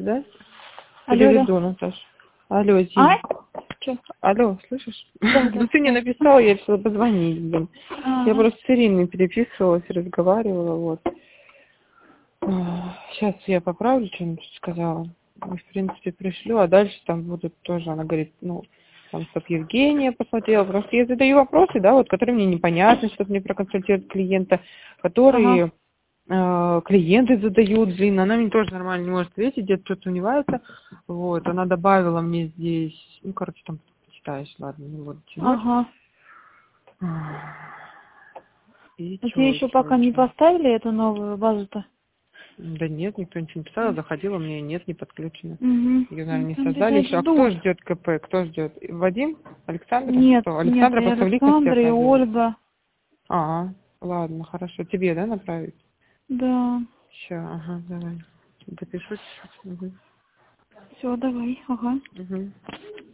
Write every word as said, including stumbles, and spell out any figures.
да? Алло, Переведу, да. Наташа. Алло, Зин. А? Чё? Алло, слышишь? Да, да. Ну ты мне написала, я решила позвонить, блин. Я Ага. просто с Ириной переписывалась, разговаривала, вот. Сейчас я поправлю, что-нибудь сказала. И, в принципе, пришлю, а дальше там будут тоже, она говорит, ну, там, чтоб Евгения посмотрела. Просто я задаю вопросы, да, вот, которые мне непонятны, чтобы мне проконсультировать клиента, Ага. которые э, клиенты задают, блин, она мне тоже нормально не может ответить, где-то что-то сомневается. Вот, она добавила мне здесь, ну, короче, там почитаешь, ладно, не буду тянуть. Ага. И А тебе чё еще еще, пока не чё? поставили эту новую базу-то? Да нет, никто ничего не писал, заходила, мне нет, не подключено. Угу. Ее, наверное, не создали Я еще. А кто жду. ждет КП? Кто ждет? Вадим? Александр? Нет, Кто? нет, и Александра Поставлика всех Александра, и нажмет. Ольга. А, ладно, хорошо. Тебе, да, направить? Да. Все, ага, давай. Допишу чуть-чуть. Угу. Все, давай. Ага. Угу.